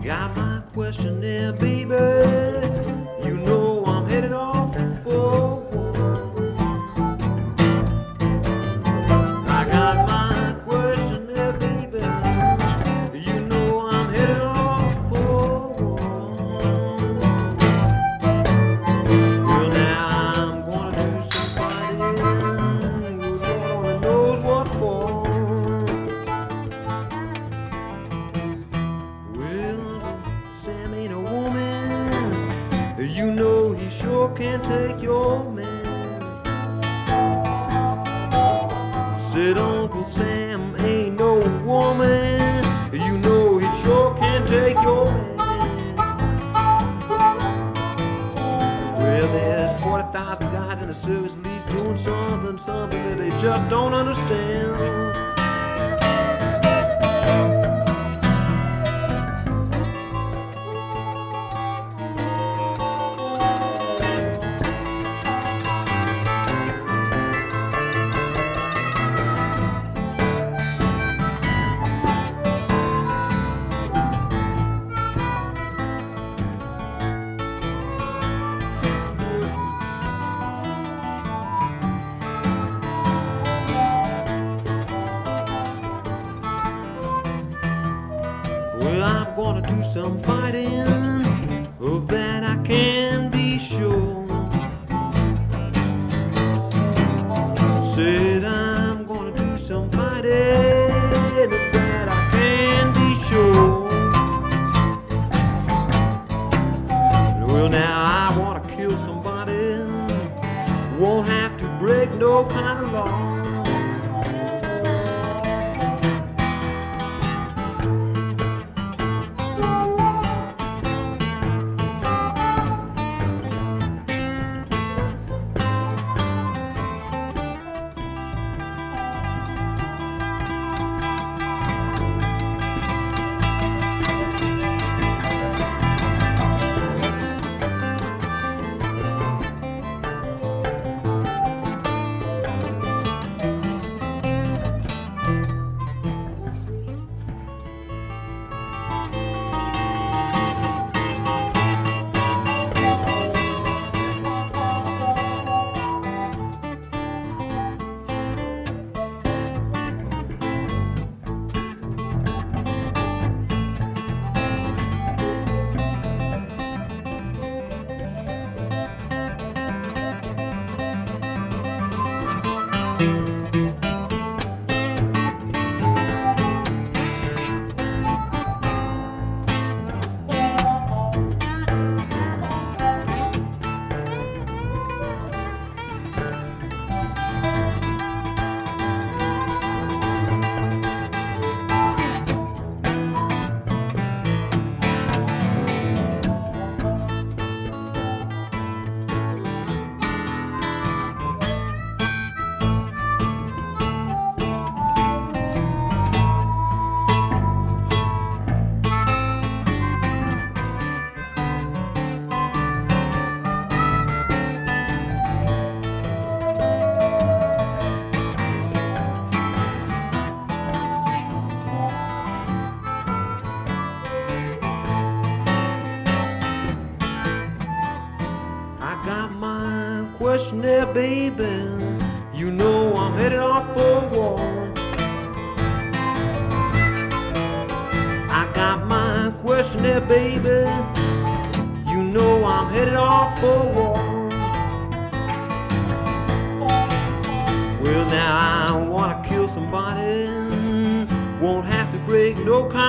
Got my question there, baby. You know I'm headed off for one. I got my question there, baby. You know I'm headed off for one. Well, now I'm gonna do some fighting. Lord only knows what for. Sam ain't a woman. You know he sure can take your man. Said Uncle Sam ain't no woman. You know he sure can take your man. Well, there's 40,000 guys in the service, at least doing something that they just don't understand. Well, I'm gonna do some fighting, of that I can be sure. Said I'm gonna do some fighting, of that I can be sure. Well, now I wanna kill somebody, won't have to break no kind of law. Question there, baby. You know I'm headed off for war. I got my question there, baby. You know I'm headed off for war. Well, now I wanna kill somebody, won't have to break no kind